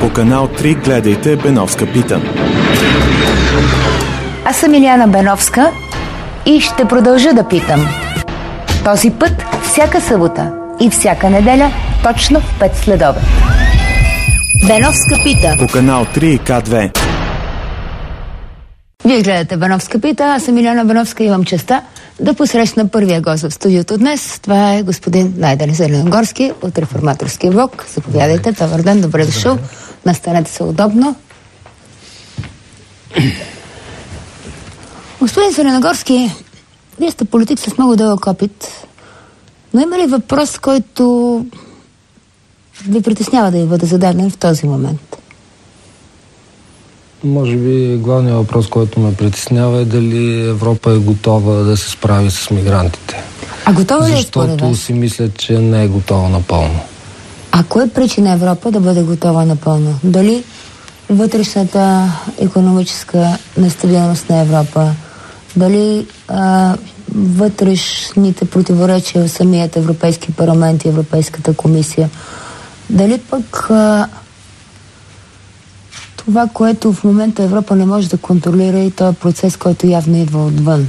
По канал 3 гледайте Беновска пита. Аз съм Илияна Беновска и ще продължа да питам. Този път всяка събота и всяка неделя точно в 5 следобед. Беновска пита. По канал 3 и К2. Вие гледате Беновска пита, аз съм Илияна Беновска и имам честа да посрещна първия гост в студиото днес. Това е господин Найден Зеленогорски от Реформаторския блок. Заповядайте, добър ден, добре дошъл. Настанете се удобно. Господин Зеленогорски, вие сте политик с много дълъг опит, но има ли въпрос, който ви притеснява да ви бъде зададен в този момент? Може би главният въпрос, който ме притеснява е дали Европа е готова да се справи с мигрантите. А готова ли е според вас? Защото си мисля, че не е готова напълно. А кое пречи на Европа да бъде готова напълно? Дали вътрешната икономическа нестабилност на Европа, дали вътрешните противоречия в самият Европейски парламент и Европейската комисия, дали пък това, което в момента Европа не може да контролира и този процес, който явно идва отвън?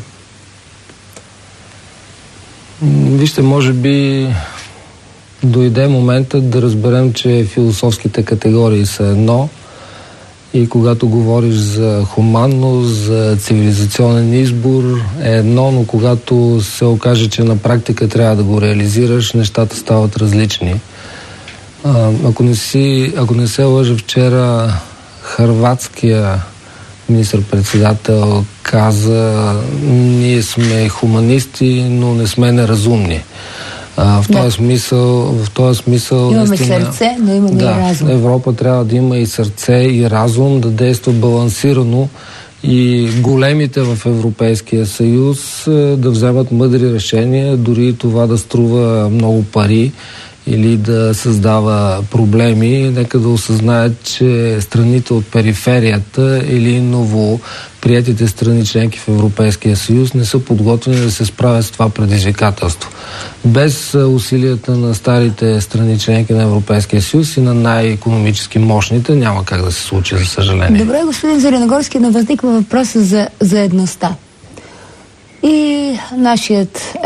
Вижте, може би дойде момента да разберем, че философските категории са едно и когато говориш за хуманност, за цивилизационен избор е едно, но когато се окаже, че на практика трябва да го реализираш, нещата стават различни. Ако не се лъжа, вчера хърватския министър-председател каза: ние сме хуманисти, но не сме неразумни. В този смисъл имаме наистина, сърце, но имаме и разум. Европа трябва да има и сърце, и разум, да действа балансирано и големите в Европейския съюз да вземат мъдри решения, дори това да струва много пари или да създава проблеми. Нека да осъзнаят, че страните от периферията или новоприетите страни членки в Европейския съюз не са подготвени да се справят с това предизвикателство. Без усилията на старите страни членки на Европейския съюз и на най-икономически мощните няма как да се случи, за съжаление. Добре, господин Зеленогорски, но възниква въпроса за заедността. И нашият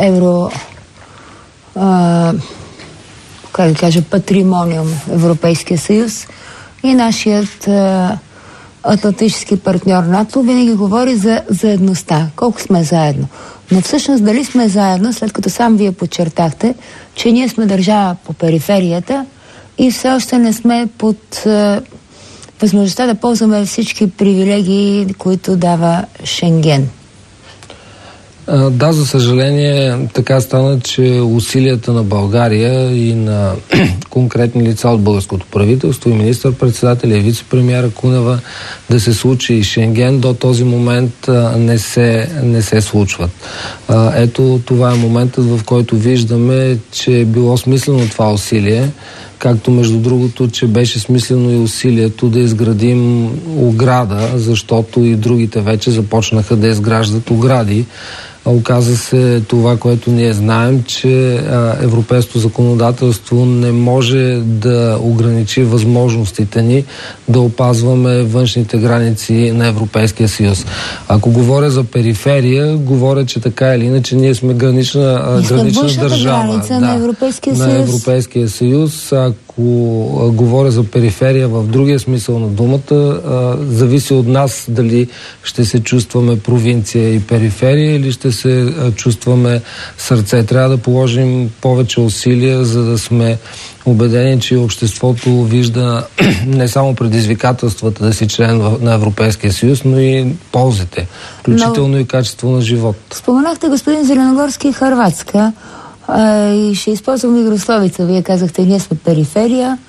патримониум Европейския съюз и нашият атлантически партньор НАТО винаги говори за заедността. Колко сме заедно. Но всъщност дали сме заедно, след като сам вие подчертахте, че ние сме държава по периферията и все още не сме под възможността да ползваме всички привилегии, които дава Шенген. Да, за съжаление така стана, че усилията на България и на конкретни лица от българското правителство и министър-председателя и вице-премиера Кунева да се случи и Шенген до този момент не се случват. Ето това е моментът, в който виждаме, че е било смислено това усилие, както между другото, че беше смислено и усилието да изградим ограда, защото и другите вече започнаха да изграждат огради. Оказа се това, което ние знаем, че европейското законодателство не може да ограничи възможностите ни да опазваме външните граници на Европейския съюз. Ако говоря за периферия, говоря, че така или иначе ние сме гранична държава на Европейския съюз. На Европейския съюз. Ако говоря за периферия в другия смисъл на думата, зависи от нас дали ще се чувстваме провинция и периферия или ще се чувстваме сърце. Трябва да положим повече усилия, за да сме убедени, че обществото вижда не само предизвикателствата да си член на Европейския съюз, но и ползите, включително и качество на живот. Споменахте, господин Зеленогорски, Хърватска. И ще използвам игрословица. Вие казахте, ние сме периферия.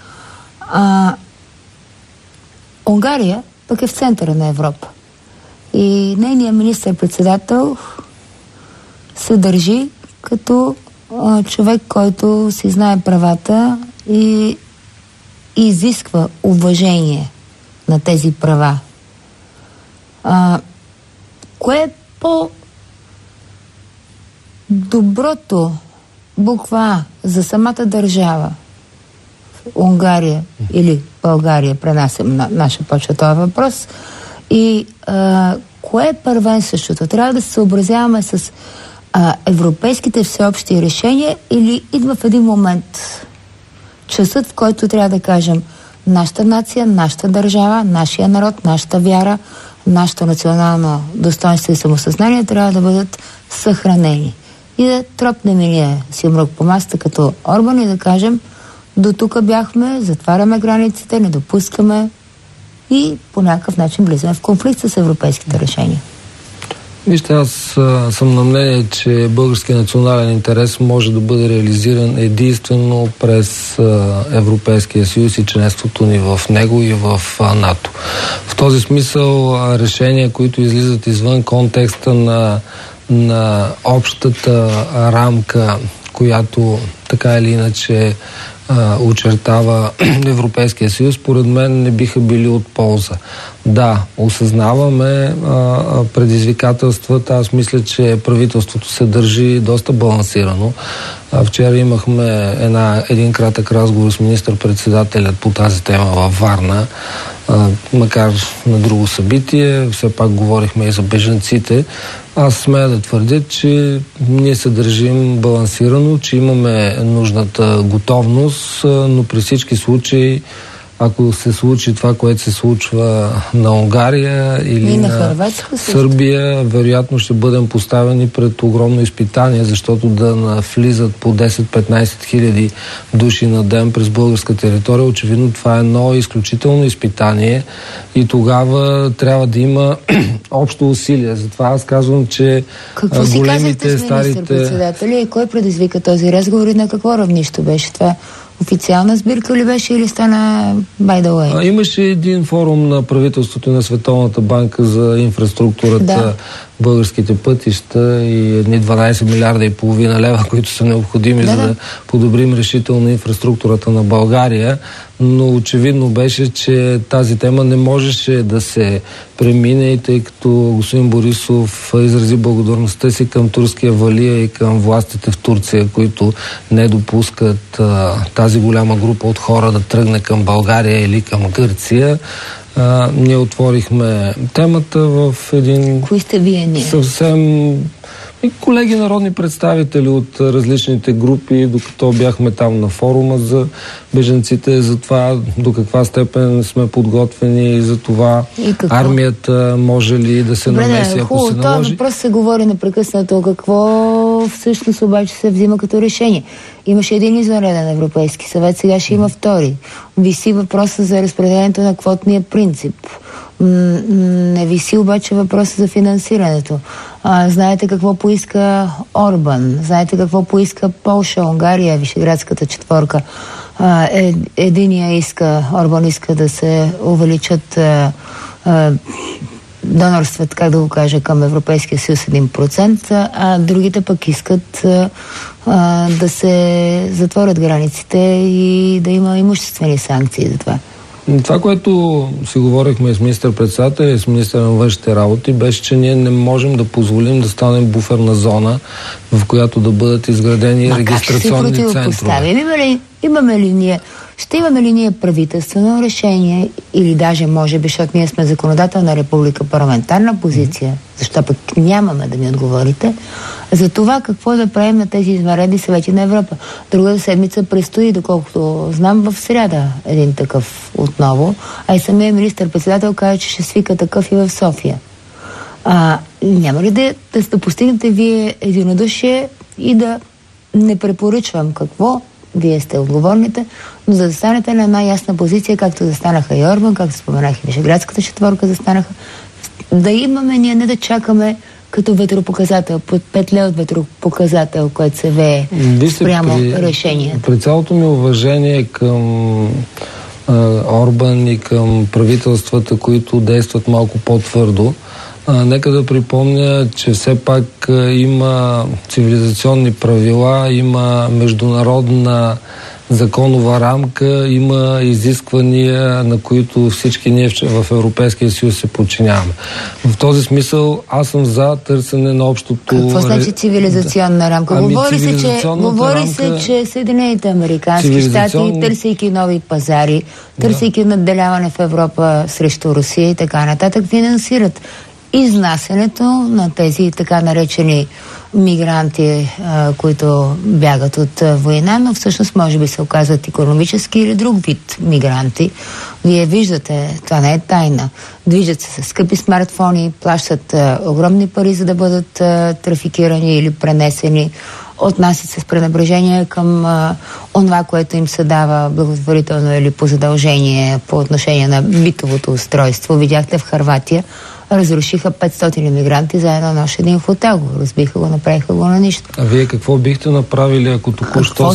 Унгария пък е в центъра на Европа. И нейният министър-председател се държи като човек, който си знае правата и изисква уважение на тези права. Кое е по-доброто буква А за самата държава, Унгария или България пренасем на наша почва този въпрос. И кое е първенстващото? Трябва да се съобразяваме с европейските всеобщи решения или идва в един момент часът, в който трябва да кажем нашата нация, нашата държава, нашия народ, нашата вяра, нашето национално достоинство и самосъзнание трябва да бъдат съхранени. И да тропнем ние си мрък по масата като Орбан и да кажем до тук бяхме, затваряме границите, не допускаме и по някакъв начин влизаме в конфликт с европейските решения. Вижте, аз съм на мнение, че българският национален интерес може да бъде реализиран единствено през Европейския съюз и членството ни в него и в НАТО. В този смисъл решения, които излизат извън контекста на общата рамка, която така или иначе очертава Европейския съюз, според мен не биха били от полза. Да, осъзнаваме предизвикателствата. Аз мисля, че правителството се държи доста балансирано. Вчера имахме един кратък разговор с министър-председателят по тази тема във Варна. Макар на друго събитие, все пак говорихме и за бежанците. Аз смея да твърдя, че ние се държим балансирано, че имаме нужната готовност, но при всички случаи, ако се случи това, което се случва на Унгария или на Сърбия, вероятно ще бъдем поставени пред огромно изпитание, защото да навлизат по 10-15 хиляди души на ден през българска територия, очевидно това е едно изключително изпитание и тогава трябва да има общо усилие. Затова аз казвам, че какво големите, си казахте с министър-председателя и кой предизвика този разговор и на какво равнище беше това? Официална сбирка ли беше или стана by the way? Имаше един форум на правителството на Световната банка за инфраструктурата, българските пътища и едни 12 милиарда и половина лева, които са необходими за да подобрим решително инфраструктурата на България. Но очевидно беше, че тази тема не можеше да се премине и тъй като господин Борисов изрази благодарността си към турския валия и към властите в Турция, които не допускат тази голяма група от хора да тръгне към България или към Гърция. Ние отворихме темата в един съвсем колеги народни представители от различните групи, докато бяхме там на форума за бежанците, за това до каква степен сме подготвени и за това армията може ли да се намеси, ако се наложи. Това въпрос се говори непрекъснато. Какво всъщност обаче се взима като решение? Имаше един извънреден Европейски съвет, сега ще има втори. Виси въпроса за разпределението на квотния принцип. Не виси обаче въпроса за финансирането. Знаете какво поиска Орбан, знаете какво поиска Полша, Унгария, Вишеградската четворка. Орбан иска да се увеличат донорствата, как да го кажа, към Европейския съюз 1%, а другите пък искат да се затворят границите и да има имуществени санкции за това. Това, което си говорихме с министър-председателя и с министър на външните работи, беше, че ние не можем да позволим да станем буферна зона, в която да бъдат изградени регистрационни центрове. Ще имаме ли ние правителствено решение или даже може би, защото ние сме законодателна република, парламентарна позиция, защо пък нямаме да ми отговорите, за това какво да правим на тези извънредни съвети на Европа. Друга седмица предстои, доколкото знам, в сряда един такъв отново, а и самия министър-председател каза, че ще свика такъв и в София. Няма ли да постигнете вие единодушие и да не препоръчвам какво, вие сте отговорните, но за да станете на една ясна позиция, както застанаха и Орбан, както споменах и Вишеградската четворка застанаха, да имаме ние, не да чакаме като ветропоказател, под петле от ветропоказател, който се вее спрямо решението. При цялото ми уважение към Орбан и към правителствата, които действат малко по-твърдо, нека да припомня, че все пак има цивилизационни правила, има международна законова рамка, има изисквания, на които всички ние в Европейския съюз се подчиняваме. В този смисъл аз съм за търсене на общото... Какво значи цивилизационна рамка? Говори се, че Съединените американски щати, търсейки нови пазари, търсейки надделяване в Европа срещу Русия и така нататък, финансират изнасянето на тези така наречени мигранти, които бягат от война, но всъщност може би се оказват икономически или друг вид мигранти. Вие виждате, това не е тайна. Движат се с скъпи смартфони, плащат огромни пари, за да бъдат трафикирани или пренесени, отнасят се с пренебрежение към онова, което им се дава благотворително или по задължение по отношение на битовото устройство. Видяхте в Хърватия, разрушиха 500 иммигранти за една нощ един хотел. Го разбиха го, направиха го на нищо. А вие какво бихте направили, ако току-що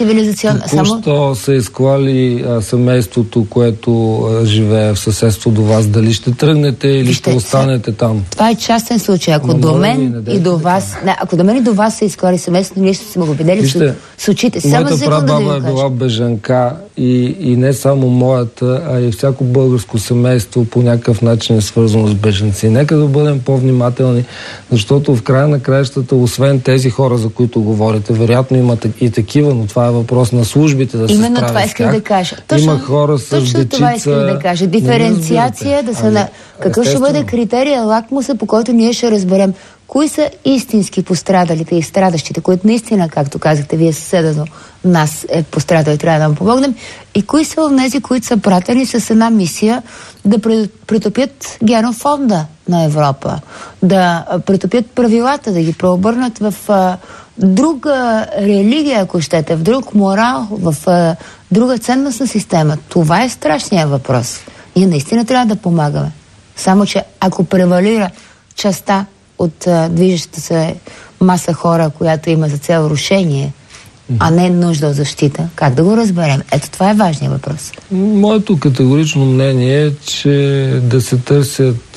са изклали семейството, което живее в съседство до вас? Дали ще тръгнете или ще останете там? Това е частен случай. Ако до мен и до вас... ако до мен и до вас са изклали семейството, ние ще сме го видели с очите. Моята прабаба е била бежанка и не само моята, а и всяко българско семейство по някакъв начин е свързано с бежанци. Нека да бъдем по-внимателни, защото в края на краищата, освен тези хора, за които говорите, вероятно има и такива, но това е въпрос на службите да се справят. Именно това исках да кажа. Има хора с дечица... Точно това исках да кажа. Диференциация, да са какъв ще бъде критерия, лакмуса, по който ние ще разберем кои са истински пострадалите и страдащите, които наистина, както казахте, вие съседано нас е пострадал и трябва да му помогнем, и кои са онези, които са пратени с една мисия да претопят генофонда на Европа, да претопят правилата, да ги преобърнат в друга религия, ако щете, в друг морал, в друга ценностна система. Това е страшният въпрос. Ние наистина трябва да помагаме. Само че ако превалира частта от движещата се маса хора, която има за цел рушение, а не нужда от защита, как да го разберем? Ето това е важният въпрос. Моето категорично мнение е, че да се търсят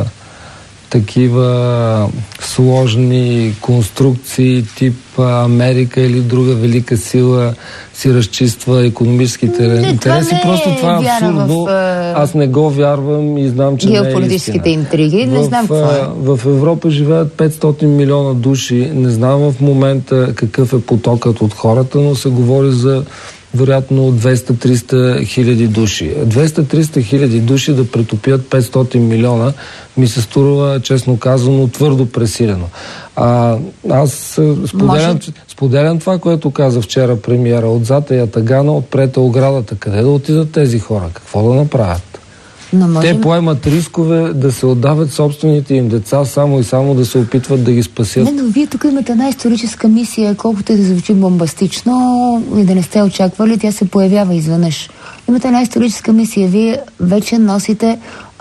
такива сложни конструкции тип Америка или друга велика сила си разчиства икономическите интереси. Просто това е абсурдно. Аз не го вярвам и знам, че геополитическите интриги. Не знам какво е. В Европа живеят 500 милиона души. Не знам в момента какъв е потокът от хората, но се говори за вероятно 200-300 хиляди души. 200-300 хиляди души да претопят 500 милиона ми се струва, честно казано, твърдо пресилено. Аз споделям това, което каза вчера премиера. Отзад е ятагана, отпред е оградата. Къде да отидат тези хора? Какво да направят? Те поемат рискове да се отдават собствените им деца, само и само да се опитват да ги спасят. Не, но вие тук имате една историческа мисия, колкото и да звучи бомбастично и да не сте очаквали, тя се появява изведнъж. Имате една историческа мисия. Вие вече носите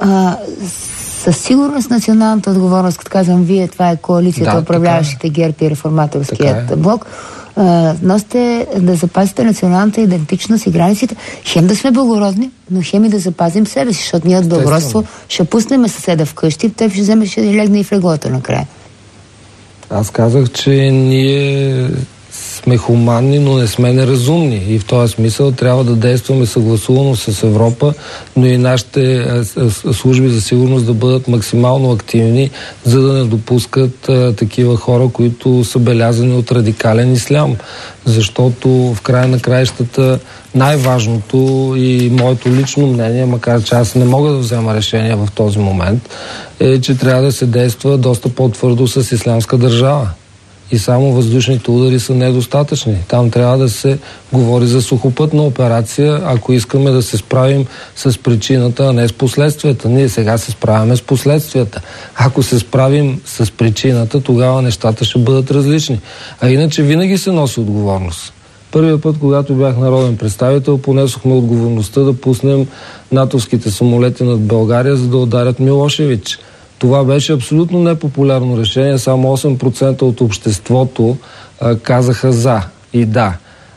със сигурност националната отговорност, като казвам вие, това е коалицията, управляващите ГЕРБ и реформаторският блок. Носите да запазите националната идентичност и границите. Хем да сме благородни, но хем и да запазим себе си, защото ние от благородство ще пуснем съседа вкъщи, той ще вземе, ще легне и в леглото накрая. Аз казах, че ние сме хуманни, но не сме неразумни. И в този смисъл трябва да действаме съгласувано с Европа, но и нашите служби за сигурност да бъдат максимално активни, за да не допускат такива хора, които са белязани от радикален ислям. Защото в края на краищата най-важното и моето лично мнение, макар че аз не мога да взема решение в този момент, е, че трябва да се действа доста по-твърдо с Ислямска държава. И само въздушните удари са недостатъчни. Там трябва да се говори за сухопътна операция, ако искаме да се справим с причината, а не с последствията. Ние сега се справяме с последствията. Ако се справим с причината, тогава нещата ще бъдат различни. А иначе винаги се носи отговорност. Първият път, когато бях народен представител, понесохме отговорността да пуснем натовските самолети над България, за да ударят Милошевич. Това беше абсолютно непопулярно решение. Само 8% от обществото казаха за и да.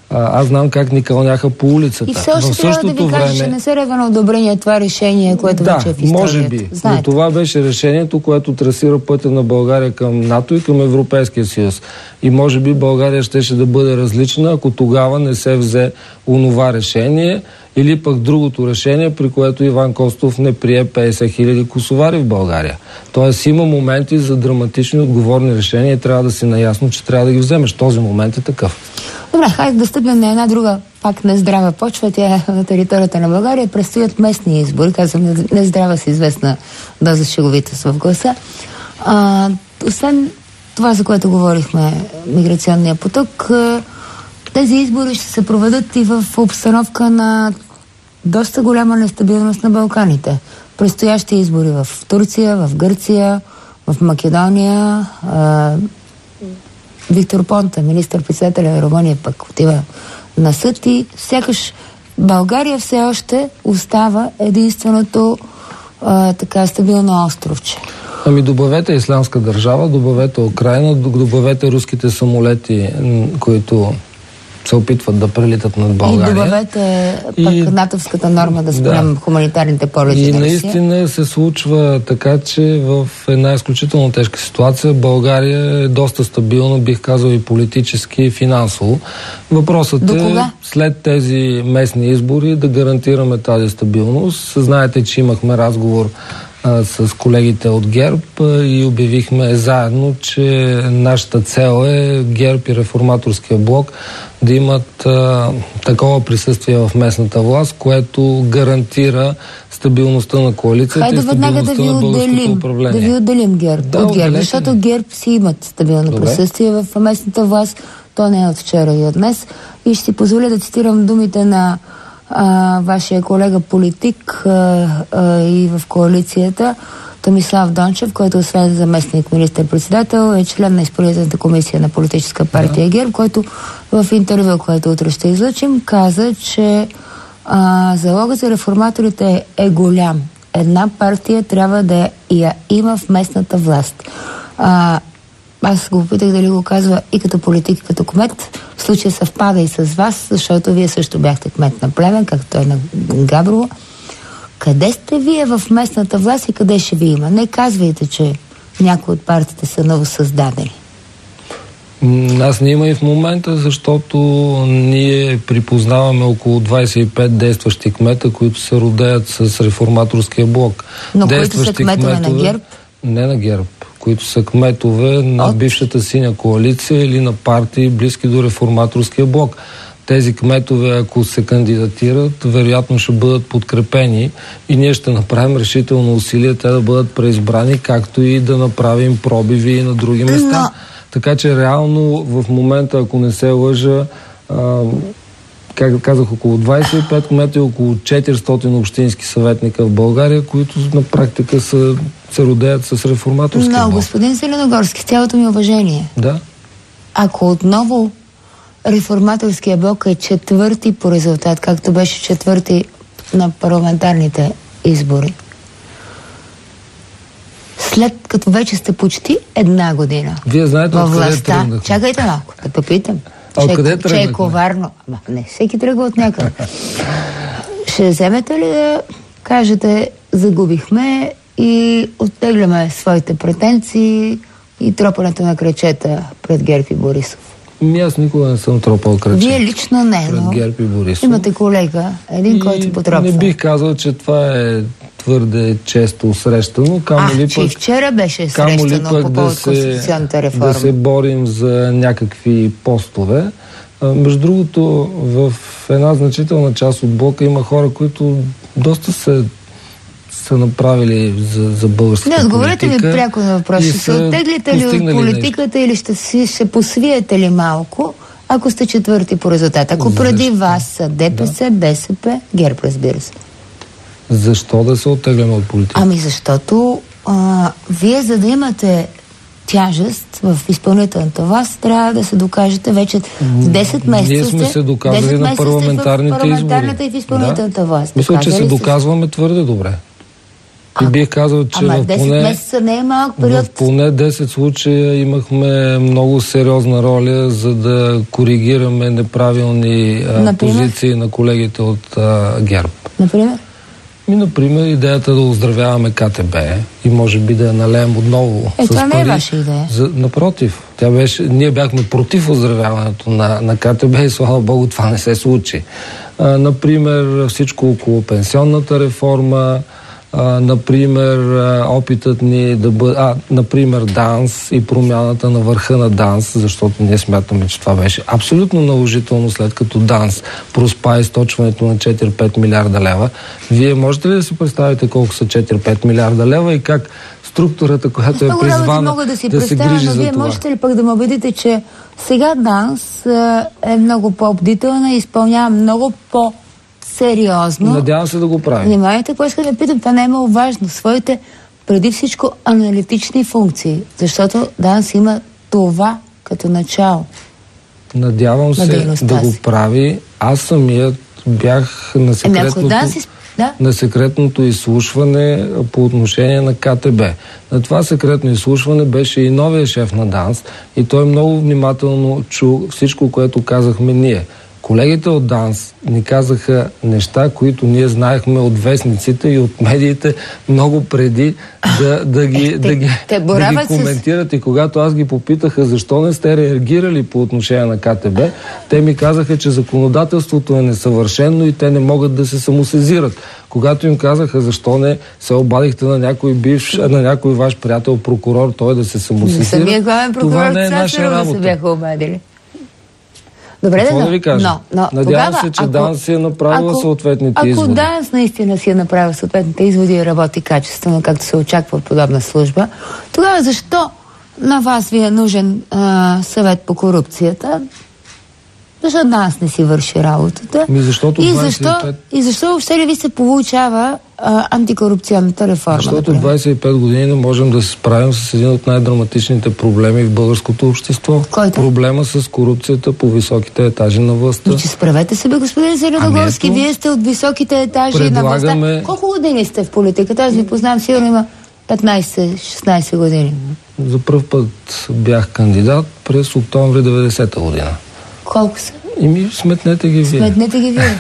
Аз знам как ни кълняха по улицата. И все още трябва да ви кажа, че не се редва на одобрение това решение, което вече е в историята. Може би. Но това беше решението, което трасира пътя на България към НАТО и към Европейския съюз. И може би България щеше да бъде различна, ако тогава не се взе онова решение, или пък другото решение, при което Иван Костов не прие 50 000 косовари в България. Тоест има моменти за драматични отговорни решения и трябва да си наясно, че трябва да ги вземеш. Този момент е такъв. Добре, хайде да стъпим на една друга, пак нездрава почва. Тя е на територията на България. Предстоят местни избори. Казвам, нездрава с известна доза шеговитост в гласа. Освен това, за което говорихме, миграционния поток, тези избори ще се проведат и в обстановка на доста голяма нестабилност на Балканите. Предстоящи избори в Турция, в Гърция, в Македония. Виктор Понта, министър-председателя на Румъния, пък отива на съд и сякаш България все още остава единственото така стабилно островче. Ами добавете Ислямска държава, добавете Украйна, добавете руските самолети, които се опитват да прелитат над България. И добавете пък натовската норма да спрем хуманитарните полети. И наистина се случва така, че в една изключително тежка ситуация България е доста стабилна, бих казал и политически, и финансово. Въпросът е след тези местни избори да гарантираме тази стабилност. Знаете, че имахме разговор с колегите от ГЕРБ и обявихме заедно, че нашата цел е ГЕРБ и Реформаторския блок да имат такова присъствие в местната власт, което гарантира стабилността на коалицията и стабилността на българското управление. Да ви отделим ГЕРБ от ГЕРБ, защото ГЕРБ си имат стабилно присъствие в местната власт. То не е от вчера и от днес. И ще си позволя да цитирам думите на вашия колега политик и в коалицията Томислав Дончев, който освен заместник министър-председател е член на изпълнителната комисия на политическа партия ГЕРБ, който в интервю, което утре ще излъчим, каза, че залогът за реформаторите е голям. Една партия трябва да я има в местната власт. Аз го попитах дали го казва и като политик, и като кмет. В случая съвпада и с вас, защото вие също бяхте кмет на Плевен, както той на Габрово. Къде сте вие в местната власт и къде ще ви има? Не казвайте, че някои от партиите са новосъздадени. Нас не има и в момента, защото ние припознаваме около 25 действащи кмета, които се родеят с реформаторския блок. Но които са кметове на ГЕРБ? Не на ГЕРБ, които са кметове на бившата синя коалиция или на партии близки до реформаторския блок. Тези кметове, ако се кандидатират, вероятно ще бъдат подкрепени и ние ще направим решително усилие те да бъдат преизбрани, както и да направим пробиви и на други места. Така че реално в момента, ако не се лъжа, как казах, около 25 кмета и около 400 общински съветника в България, които на практика се родеят с реформаторски блок. Но, господин Зеленогорски, цялото ми уважение. Да. Ако отново реформаторския блок е четвърти по резултат, както беше четвърти на парламентарните избори, след като вече сте почти една година вие знаете във властта, чакайте малко, да попитам. Че е коварно. Ама не, всеки тръгва от някъде. Ще вземете ли да кажете, загубихме и оттегляме своите претенции и тропането на крачета пред ГЕРБ и Борисов? Аз никога не съм тропал крачета. Вие лично не, пред ГЕРБ и Борисов. Имате колега, един, който потропва. Не бих казал, че това е твърде често срещано. Че и вчера беше срещано по повод конституционната реформа. Да се борим за някакви постове. Между другото, в една значителна част от блока има хора, които доста са направили за българската политика. Не, отговорете ми пряко на въпрос. Ще се оттеглите ли от политиката или ще посвиете ли малко, ако сте четвърти по резултат? Ако преди вас са ДПС, БСП, ГЕРБ, разбира се. Защо да се оттегляме от политика? Ами защото вие, за да имате тяжест в изпълнителната власт, трябва да се докажете вече 10 месеца. Ние сме се доказали на парламентарните избори. И в изпълнителната власт. Мисля, че се доказваме твърде добре. И бих казал, че ама 10 месеца не е малък период. В поне 10 случая имахме много сериозна роля, за да коригираме неправилни позиции на колегите от ГЕРБ. Например? Например, идеята да оздравяваме КТБ и може би да я налеем отново с това пари. Не е ваша идея. Напротив, ние бяхме против оздравяването на КТБ и слава Богу това не се случи. Например, всичко около пенсионната реформа, например, опитът ни да бъде... например, ДАНС и промяната на върха на ДАНС, защото ние смятаме, че това беше абсолютно наложително, след като ДАНС проспа източването на 4-5 милиарда лева. Вие можете ли да си представите колко са 4-5 милиарда лева и как структурата, която е призвана да се грижи за това? Вие можете ли пък да ме убедите, че сега ДАНС е много по-бдителна и изпълнява много по-сериозно? Надявам се да го правим. Внимайте, какво иска да питам, това не е много важно. Своите, преди всичко, аналитични функции, защото ДАНС има това като начало. Надявам се да го прави. Аз самият бях на секретното изслушване по отношение на КТБ. На това секретно изслушване беше и новия шеф на ДАНС и той много внимателно чу всичко, което казахме ние. Колегите от ДАНС ни казаха неща, които ние знаехме от вестниците и от медиите много преди да ги коментират. И когато аз ги попитаха защо не сте реагирали по отношение на КТБ, те ми казаха, че законодателството е несъвършено и те не могат да се самосезират. Когато им казаха защо не се обадихте на някой ваш приятел прокурор, той да се самосезира, самия главен прокурор, това не е наша работа. Да се бяха обадили. Добре, какво да ви кажа? Надявам се, че ДАНС си е направила съответните изводи. Ако ДАНС наистина си е направила съответните изводи и работи качествено, както се очаква от подобна служба, тогава защо на вас ви е нужен съвет по корупцията? Защо ДАНС не си върши работата? И защо въобще ли ви се получава антикорупционната реформа? Защото 25 години не можем да се справим с един от най-драматичните проблеми в българското общество. Който? Проблема с корупцията по високите етажи на властта. Че справете се, бе, господин Зеленогорски, вие сте от високите етажи на властта. Колко години сте в политиката? Аз ви познавам, сигурно има 15-16 години. За пръв път бях кандидат през октомври 90-та година. Колко са? Сметнете ги вие. Сметнете ги вие.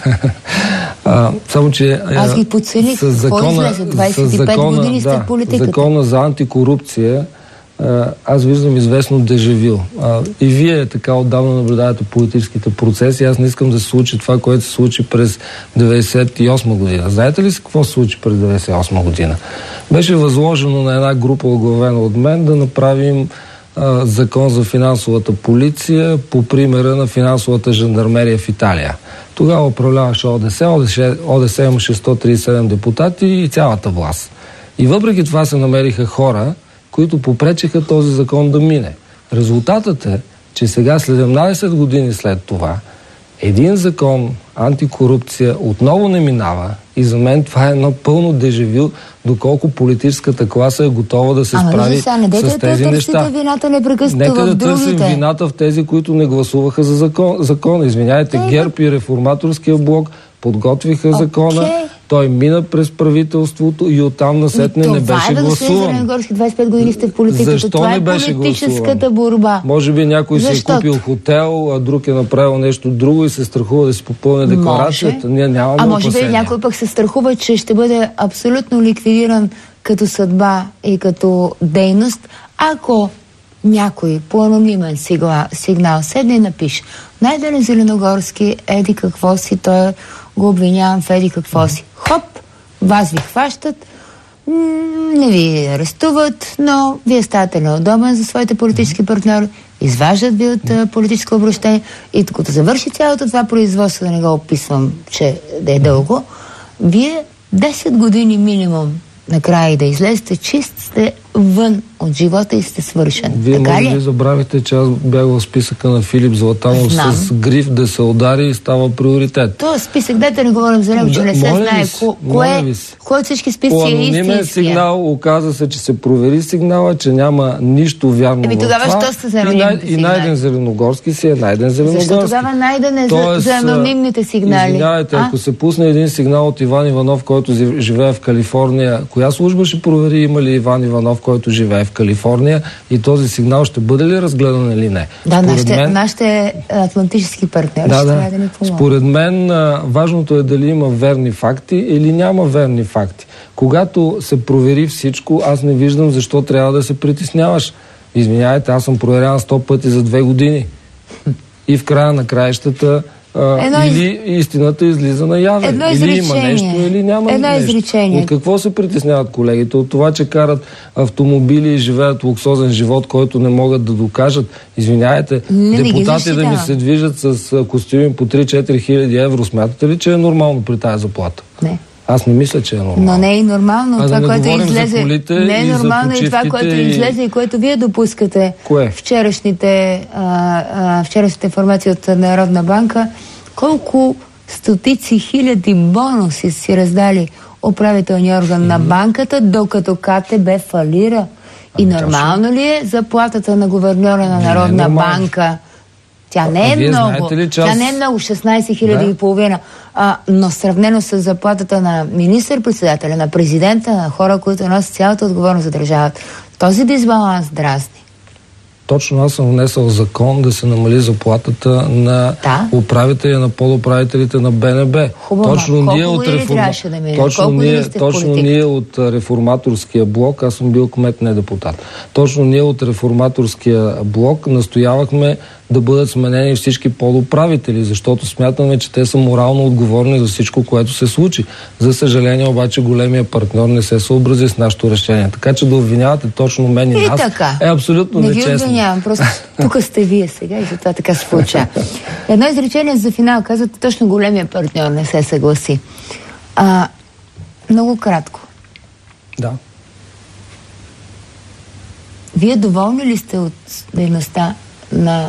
Само, че аз ги подцених. С закона, 25 години сте в политиката. Закона за антикорупция аз виждам известно дежавю. И вие така отдавна наблюдавате политическите процеси. Аз не искам да се случи това, което се случи през 98 година. Знаете ли си какво се случи през 98 година? Беше възложено на една група, оглавена от мен, да направим закон за финансовата полиция по примера на финансовата жандармерия в Италия. Тогава управляваше ОДС имаше 137 депутати и цялата власт. И въпреки това се намериха хора, които попречиха този закон да мине. Резултатът е, че сега 17 години след това един закон антикорупция отново не минава и за мен това е едно пълно дежавю, доколко политическата класа е готова да се справи с тези неща. Нека да търсим вината в тези, които не гласуваха за закона. Извиняйте, ГЕРБ и Реформаторския блок подготвиха закона, той мина през правителството и оттам насетне не беше гласуван. 25 години сте в политиката. Защо това не е беше политическата борба. Може би някой си е купил хотел, а друг е направил нещо друго и се страхува да си попълне декларацията. Ние нямаме опасения. Може би някой пък се страхува, че ще бъде абсолютно ликвидиран като съдба и като дейност, ако някой по анонимен сигнал седне и напише: Найден Зеленогорски, еди какво си, той го обвинявам в еди какво си. Хоп, вас ви хващат, не ви арестуват, но вие ставате неудобен за своите политически партньори, изваждат ви от политическо обращение и като завърши цялото това производство, да не го описвам, че да е дълго, вие 10 години минимум накрая и да излезете чист, сте вън от живота и сте свършен. Вие може би забравихте, че аз бях в списъка на Филип Златанов с гриф да се удари и става приоритет. То списък, дайте не говорим за него, че не се знае кой от всички списъци е истинския. По анонимен сигнал оказа се, че се провери сигнала, че няма нищо вярно в това. Тогава що сте за анонимните сигнали? И Найден Зеленогорски си е Найден Зеленогорски. Защо тогава Найден е за анонимните сигнали? Извинявайте, ако се пусне един сигнал от Иван Иванов, който живее в Калифорния, коя служба ще провери има ли Иван Иванов, който живее в Калифорния, и този сигнал ще бъде ли разгледан или не? Да, нашите атлантически партньори ще трябва да ни помогнат. Според мен важното е дали има верни факти или няма верни факти. Когато се провери всичко, аз не виждам защо трябва да се притесняваш. Извинявайте, аз съм проверяван 100 пъти за 2 години. И в края на краищата или истината излиза наяве. Или има нещо, или няма нещо. От какво се притесняват колегите? От това, че карат автомобили и живеят луксозен живот, който не могат да докажат. Извинявайте, депутати да ми се движат с костюми по 3-4 хиляди евро. Смятате ли, че е нормално при тази заплата? Не. Аз не мисля, че е нормално. Но не е нормално това, което излезе. Не е нормално и това, което излезе и което вие допускате. Кое? Вчерашните информации от Народна банка. Колко стотици хиляди бонуси си раздали управителния орган на банката, докато КТБ фалира. И нормално ли е заплатата на гуверньора на Народна банка? Тя не е много. Тя не е много, 16 хиляди и половина. Но сравнено с заплатата на министър-председателя, на президента, на хора, които носят цялата отговорност за държавата, този дисбаланс дразни. Точно аз съм внесъл закон да се намали заплатата на управителя, на подуправителите на БНБ. Точно ние от реформаторския блок, аз съм бил кмет, не депутат. Точно ние от реформаторския блок настоявахме да бъдат сменени всички подуправители, защото смятаме, че те са морално отговорни за всичко, което се случи. За съжаление, обаче, големия партньор не се съобрази с нашето решение. Така че да обвинявате точно мен и нас е абсолютно нечестно. Не ви обвинявам, просто тук сте вие сега и затова така се получава. Едно изречение за финал. Казвате, точно големия партньор не се съгласи. Много кратко. Да. Вие доволни ли сте от дейността на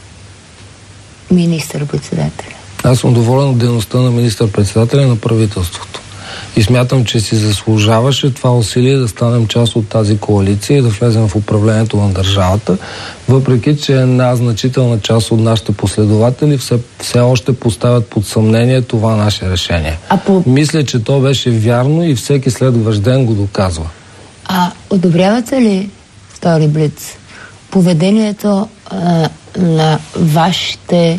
министър-председателя? Аз съм доволен от дейността на министър-председателя на правителството. И смятам, че си заслужаваше това усилие да станем част от тази коалиция и да влезем в управлението на държавата, въпреки че една значителна част от нашите последователи все още поставят под съмнение това наше решение. Мисля, че то беше вярно и всеки следващ ден го доказва. Одобрявате ли, втори блиц, поведението на вашите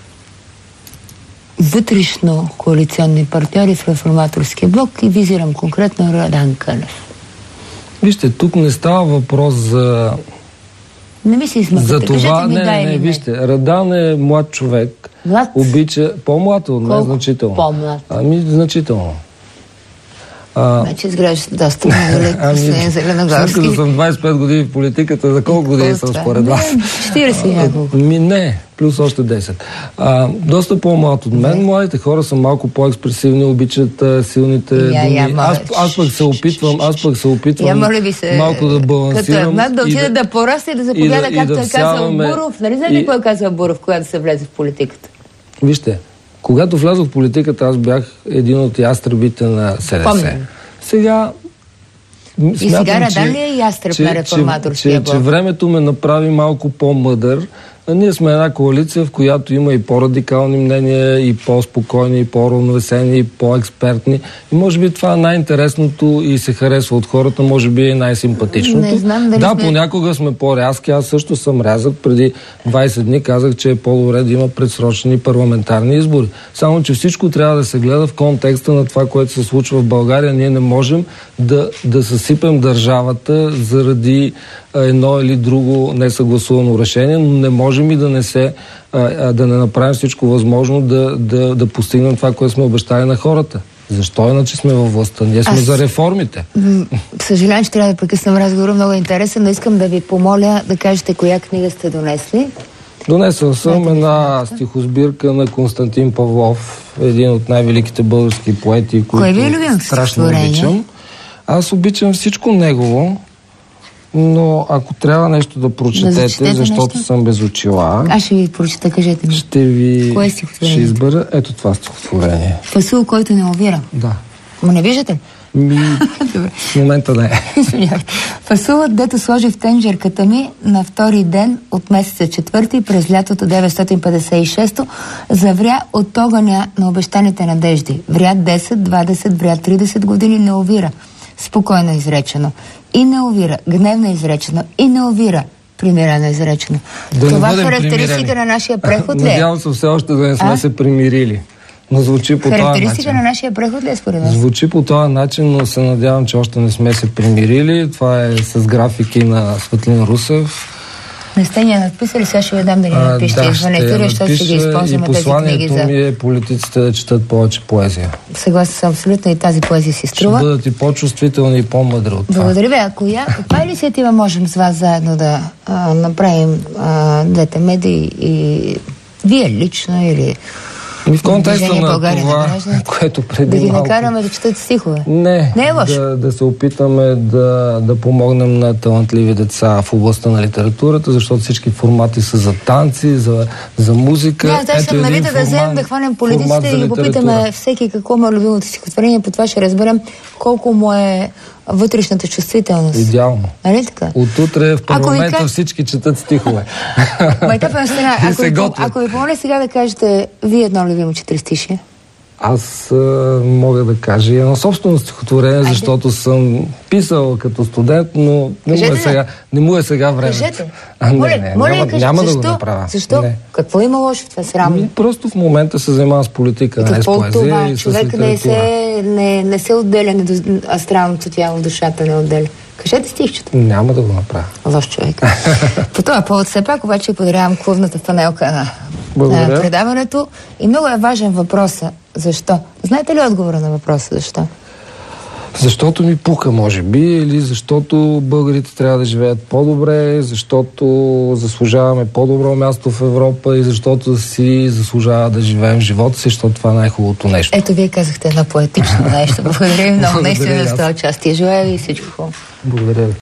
вътрешно коалиционни партньори в реформаторския блок и визирам конкретно Радан Кънев? Вижте, тук не става въпрос за... Не ми се измъквате. За това, вижте, Радан е млад човек. Млад? Обича... По-млад от мен, значително. По-млад? Значително. Значи изглежда доста много господин Зеленогорски. След като съм 25 години в политиката, за колко години съм според вас? 40 няколко. Не, плюс още 10. Доста по-млад от мен. Младите хора са малко по-експресивни, обичат силните думи. Аз пък се опитвам малко да балансирам. Като млад да отида да порасне и да заповяда, както е казал Буров. Нали знаете кой е казал Буров, когато се влезе в политиката? Вижте, когато влязох в политиката, аз бях един от ястребите на СДС. Сега сега Радан ли е ястреб на реформаторския блок? Че времето ме направи малко по-мъдър. Ние сме една коалиция, в която има и по-радикални мнения, и по-спокойни, и по-равновесени, и по-експертни. И може би това е най-интересното и се харесва от хората, може би е най-симпатичното. Понякога сме по-рязки. Аз също съм рязък. Преди 20 дни казах, че е по-добре да има предсрочни парламентарни избори. Само, че всичко трябва да се гледа в контекста на това, което се случва в България. Ние не можем да съсипем държавата заради едно или друго несъгласувано решение, но не можем и да не направим всичко възможно да постигнем това, което сме обещали на хората. Защо иначе сме във властта? Ние сме за реформите. Съжалявам, че трябва да прекъснем разговора. Много е интересен, но искам да ви помоля да кажете коя книга сте донесли. Донесъл съм една стихосбирка на Константин Павлов, един от най-великите български поети, които страшно обичам. Аз обичам всичко негово. Но ако трябва нещо да прочетете, защото нещо? съм без очила, аз ще ви прочета, кажете ми. Кое ще избера ето това стихотворение. Фасул, който не увира. Да. Ма не виждате ли? В момента не. Фасулът, дето сложи в тенджерката ми на втори ден от месеца 4 през лятото 956 завря от огъня на обещаните надежди. Вря 10, 20, вря 30 години, не увира. Спокойно изречено. И не увира. Гневно изречено. И не увира. Примирено изречено. Това характеристика на нашия преход ли е? Надявам се все още да не сме се примирили. Но звучи по този начин. Характеристика на нашия преход ли е според нас? Звучи по този начин, но се надявам, че още не сме се примирили. Това е с графики на Светлин Русев. Не сте ни я надписали, сега ще ви дам да ни напишете. Извънете, защото ще ги използваме и посланието ми е политиците да четат повече поезия. Съгласен съм абсолютно, и тази поезия си струва. Ще бъдат и по-чувствителни и по-мъдри от това. Благодаря ви. А каква инициатива можем с вас заедно да направим двете медии и вие лично или... И в контекста на това, което преди да ги малко... накараме да четат стихове. Не е лошо. Да се опитаме да помогнем на талантливи деца в областта на литературата, защото всички формати са за танци, за музика. Да, съм навита да вземем да хванем политиците и го попитаме всеки какво му е любимото стихотворение, по това ще разберем колко му е вътрешната чувствителност. Идеално. Нали така? От утре в парламента всички четат стихове. Ако ви помоля сега да кажете вие едно любимо четиристишие. Аз мога да кажа едно собствено стихотворение, защото съм писал като студент, но не му е сега време. Кажете. Няма да го направя. Защо? Не. Какво има лошо в това срамно? Просто в момента се занимавам с политика, не с поезия и с човек не се отделя, астралното тяло в душата не отделя. Кажете стихчето. Няма да го направя. Лош човек. По това повод все пак обаче подарявам клубната фанелка на предаването. И много е важен въпросът. Защо? Знаете ли отговора на въпроса защо? Защото ми пука, може би, или защото българите трябва да живеят по-добре, защото заслужаваме по-добро място в Европа и защото си заслужава да живеем живота си, защото това е най-хубавото нещо. Ето, вие казахте едно поетично нещо. Благодаря ви много наистина за това участие. Желая ви всичко хубаво. Благодаря ви.